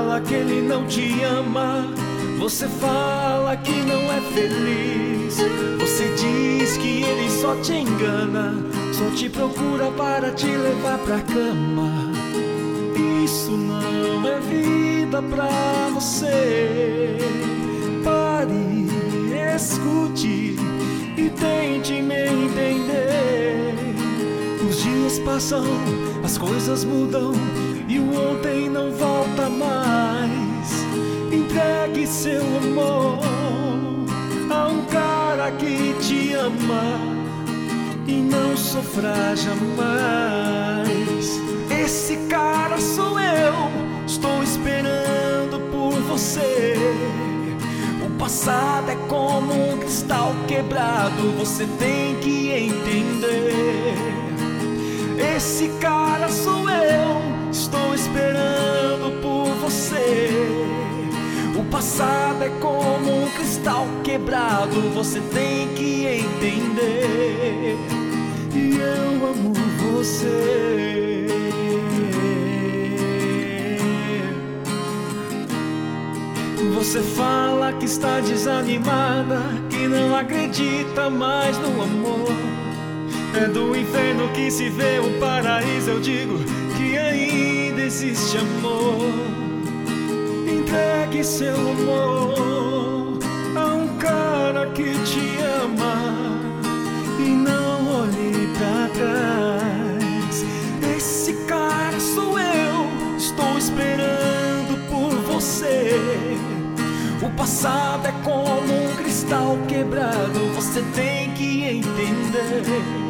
fala que ele não te ama. Você fala que não é feliz. Você diz que ele só te engana, só te procura para te levar pra cama. Isso não é vida pra você. Pare, escute e tente me entender. Os dias passam, as coisas mudam e o ontem não volta mais. Entregue seu amor a um cara que te ama e não sofra jamais. Esse cara sou eu, estou esperando por você. O passado é como um cristal quebrado, você tem que entender. Esse cara sou eu, estou esperando por você. O passado é como um cristal quebrado, você tem que entender. E eu amo você. Você fala que está desanimada, que não acredita mais no amor. É do inferno que se vê o paraíso. Eu digo que ainda existe amor. Entregue seu amor a um cara que te ama e não olhe pra trás. Esse cara sou eu, estou esperando por você. O passado é como um cristal quebrado, você tem que entender.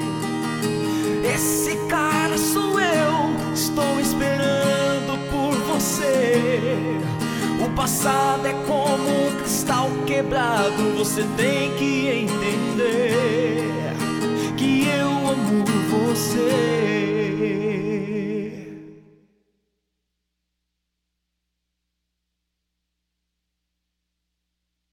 Esse cara sou eu, estou esperando por você. O passado é como um cristal quebrado, você tem que entender que eu amo você.